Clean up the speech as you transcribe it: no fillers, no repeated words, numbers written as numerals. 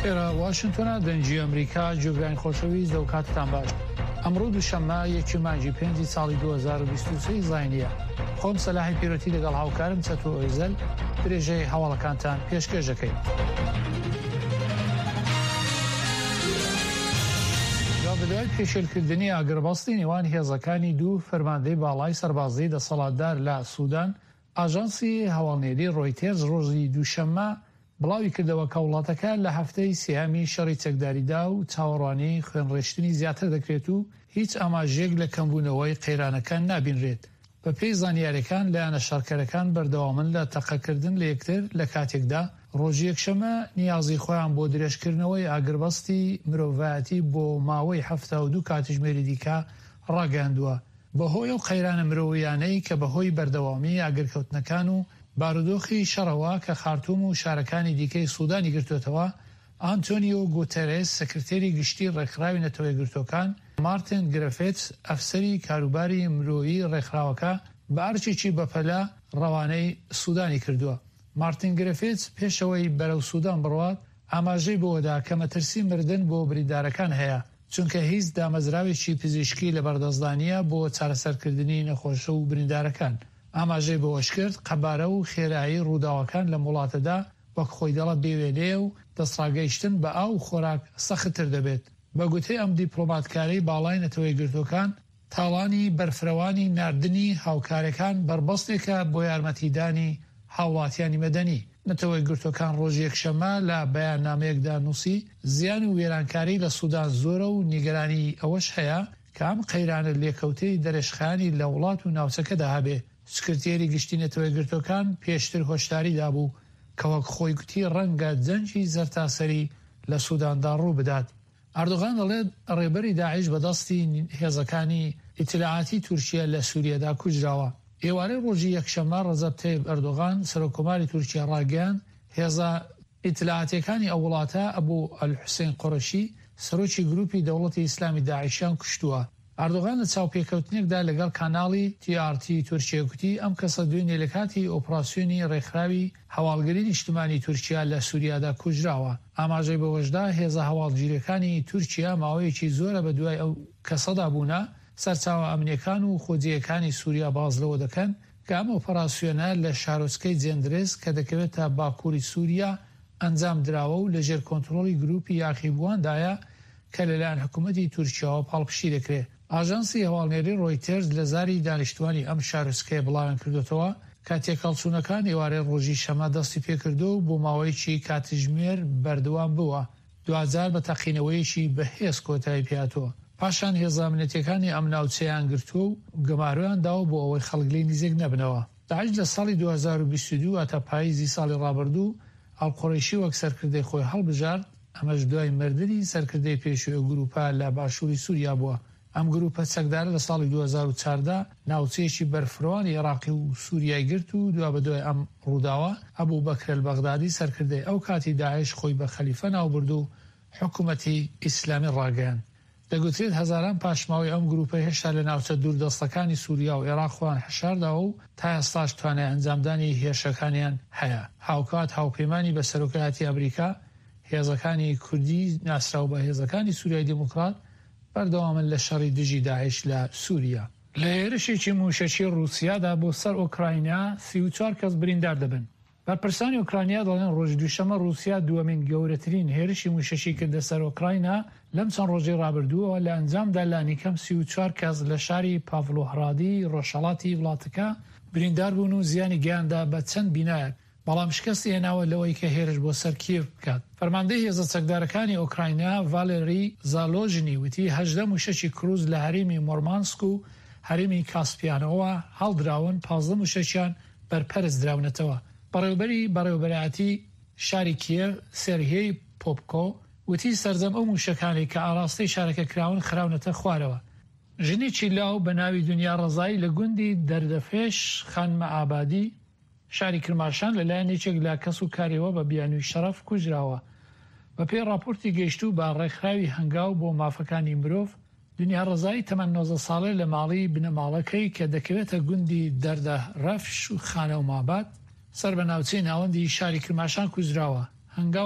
ئێرە واشنتۆنە دەنگی ئەمریکا جێگرانی خۆشەویست لەو کاتتان باش. ئەمڕۆ دووشەممە 1 مانگی 5 ساڵی 2023 زاینیە. خۆم سەلاحی پیرۆتی لەگەڵ هاوکارم چەتۆ ئۆیزەل درێژەی هەواڵەکانتان پێشکەش دەکەین. بەدوای پێشێلکردنی ئاگربەستی نێوان هێزەکانی دوو فەرماندەی باڵای سەربازیی دەسەڵاتدار لە سوودان، ئاژانسی هەواڵنێری ڕۆیتێرز ڕۆژی دووشەممە بڵاوی کردەوە کە وڵاتەکە لە هەفتەی سێهەمی شەڕی چەکداریدا و چاوەڕوانی خوێنڕێشتنی زیاتر دەکرێت و هیچ ئاماژەیەک لە کەمبوونەوەی قەیرانەکان نابینرێت. بە پێی زانیاریەکان لایەنە شەڕکەرەکان بەردەوامن لە تەقەکردن لە یەکتر لە کاتێکدا ڕۆژی یەکشەمە نیازی خۆیان بۆ درێژکردنەوەی ئاگربەستی مرۆڤایەتی بۆ ماوەی 72 کاتژمێری دیکە ڕاگەاندووە بەهۆی ئەو قەیرانە مرۆڤیانەی کە بەهۆی بەردەوامی ئاگرکەوتنەکان و بارودۆخی شەڕەوە کە خارتوم و شارەکانی دیکەی سوودانی گرتوێتەوە. ئانتۆنیۆ گوتێرێس سەکرتێری گشتی ڕێکخراوی نەتەوەی گرتوەکان، مارتین گرفێتس ئەفسەری کاروباری مرۆیی ڕێکخراوەکە بە ئارچێکی بەپەلا ڕەوانەی سوودانی کردووە. مارتین گرفێتس پێشەوەی بەرەو سوودان بڕوات ئاماژەی بۆدا کە مەترسی مردن بۆ بریندارەکان هەیە، چونکە هیچ دامەزراوێکی پزیشکی لە بەردەستدانیە بۆ چارەسەرکردنی نەخۆشە و بریندارەکان. ئاماژەی بۆش کرد قەبارە و خێرایی ڕووداوەکان لە وڵاتەدا وەک خۆی دەڵە بێوێنەیە و دەستڕاگەیشتن بە ئاو خۆراک سەختتر دەبێت. بە گوتەی ئەم دیپلۆماتکارەی باڵای نەتەوەی گرتوەکان، تاڵانی بەرفرەوانی ناردنی هاوکارەکان بربەستێکە بۆ یارمەتیدانی هاوڵاتیانی مەدەنی. نەتەوەی گرتوەکان ڕۆژی یەکشەممە لە بەیاننامەیەکدا نووسی زیان و وێرانکاری لە سوودان زۆرە و نیگەرانی ئەوەش هەیە کە ئەم قەیرانە لێکەوتەی دەرێژخانی لە وڵات و ناوچەکەدا هەبێ. سکرتێری گشتی نەتەوەی گرتوەکان پێشتر هۆشداری دابوو کە وەک خۆی گوتی ڕەنگە جەنگی زەرتاسەری لە سووداندا ڕوو بدات. ئەردۆغان دەڵێت ڕێبەری داعش بەدەستی هێزەکانی ئیتلاعاتی تورکیا لە سووریادا کوژراوە. ئێوارەی ڕۆژی یەکشەممە ڕەزەب تەیب ئەردۆغان سەرۆکۆماری تورکیا ڕاگەیاند هێزە ئیتلاعاتیەکانی ئەو وڵاتە ئەبوو ئەلحوسێن قوڕەشی سەرۆکی گروپی دەوڵەتی ئیسلامی داعشیان کوشتووە. ئەردۆغان لە چاوپێکەوتنێکدا لەگەڵ کاناڵی TRT تورکیا گوتی ئەم کەسە دوێنێ لە کاتی ئۆپراسیۆنی ڕێکخراوی هەواڵگەری نیشتمانی تورکیا لە سووریادا کوژراوە. ئاماژەی بەوەشدا هێزە هەواڵگیریەکانی تورکیا ماوەیەکی زۆرە بە دوای ئەو کەسەدا بوونا سەرچاوە ئەمنیەکان و خۆجیەکانی سووریا بازلەوە دەکەن کە ئەم ئۆپەراسیۆنە لە شارۆچکەی جێندرێز کە دەکەوێتە باکووری سووریا ئەنجام دراوە و لەژێر کۆنتڕۆڵی گروپی یاخیبواندایە کە لەلایەن حکوومەتی تورکیاوە پاڵپشی دەکرێت. ئاژانسی هەواڵنێری ڕۆیتێرز لە زاری دانیشتوانی ئەم شارۆچکەیە بڵاویان کردوێتەوە کە تێکەڵچوونەکان ئێوارەی ڕۆژی شەمە دەستی پێکردو و بۆ ماوەیەکی کاتژمێر بەردەوام بووە. دوجار بە تەقینەوەیەکی بەهێز کۆتایی پێهاتووە. پاشان هێزامنێتیەکانی ئەم ناوچەیان گرتووە و گەمارویان داوە بۆ ئەوەی خەڵک نزیک نەبنەوە. داعش لە ساڵی 2022 ئەتە پاییزی ساڵی ڕابردوو ئەڵقوڕیشی وەک سەرکردەی خۆی هەڵبژارد. ئەمەش دوای مردنی سەرکردەی پێشووی گروپە لە باشووری سووریا بووە. ئەم گروپە چەکدارە لە ساڵی 2014 ناوچەیەکی بەرفرەوانی عێراقی و سووریای گرت و دوا بەدوای ئەم ڕووداوە ئەبوو بەکر البەغدادی سەرکردەی ئەو کاتی داعش خۆی بە خەلیفە ناوبرد و حکوومەتی ئیسلامی ڕاگەیاند. دەگوترێت هەزاران پاشماوەی ئەم گروپە هێشتا لە ناوچە دووردەستەکانی سووریا و عێراق خۆیان هەشارداوە و تا ئێستاش توانای ئەنجامدانی هێرشەکانیان هەیە. هاوکات هاوپەیمانی بە سەرۆکایەتی ئەمریکا، هێزەکانی کوردی ناسراو بە هێزەکانی سووریای دموکرات بەردەوامن لە شەڕی دژی داعش لە سووریا. لە هێرشێکی موشەکی رووسیادا بۆ سەر ئۆکراینیا 34 کەس بریندار دەبن. بەرپرسانی ئۆکراینیا دەڵێن ڕۆژی دووشەمە رووسیا دووەمین گەورەترین هێرشی موشەشی کردە سەر ئۆکراینە لەم چەند ڕۆژەی ڕابردووەوە. لە ئەنجامدا لانیکەم 34 کەس لە شاری پاڤلۆهرادی ڕۆژهەڵاتی وڵاتەکە بریندار بوون و زیانی گەیاندا بە چەند بینایەک، بەڵام شکستی هێناوە لەوەی کە هێرش بۆ سەر کیڤ بکات. فەرماندەی هێزە چەکدارەکانی ئۆکراینیا ڤالێری زالۆژنی وتی 18 موشەکی کروز لە هەرێمی مۆرمانسک و هەرێمی کاسپیانەوە هەڵدراون، 15 موشەکیان بەرپەرز دراونەتەوە. بەڕێوەبەرایەتی شاری کیێڤ سێرهێی پۆپکۆ وتی سەرجەم ئەو موشەکانی کە ئاراستەی شارەکە کراون خراونەتە خوارەوە. ژنێکی لاو بە ناوی دنیا ڕەزایی لە گوندی دەردەفێش خانمە ئابادی شاری کرماشان لەلایەن یەکێک لە کەس و کارێوە بە بیانووی شەرەف کوژراوە. بە پێی راپۆرتی گەیشتوو بە ڕێکخراوی هەنگاو بۆ مافەکانی مرۆڤ، دنیا ڕەزایی تەمەن 90 ساڵەی لە ماڵی بنەماڵەکەی کە دەکەوێتە گوندی دەردە ڕەفش و خانە و مابات سەر بە ناوچەی ناوەندی شاری کرماشان کوژراوە. هەنگاو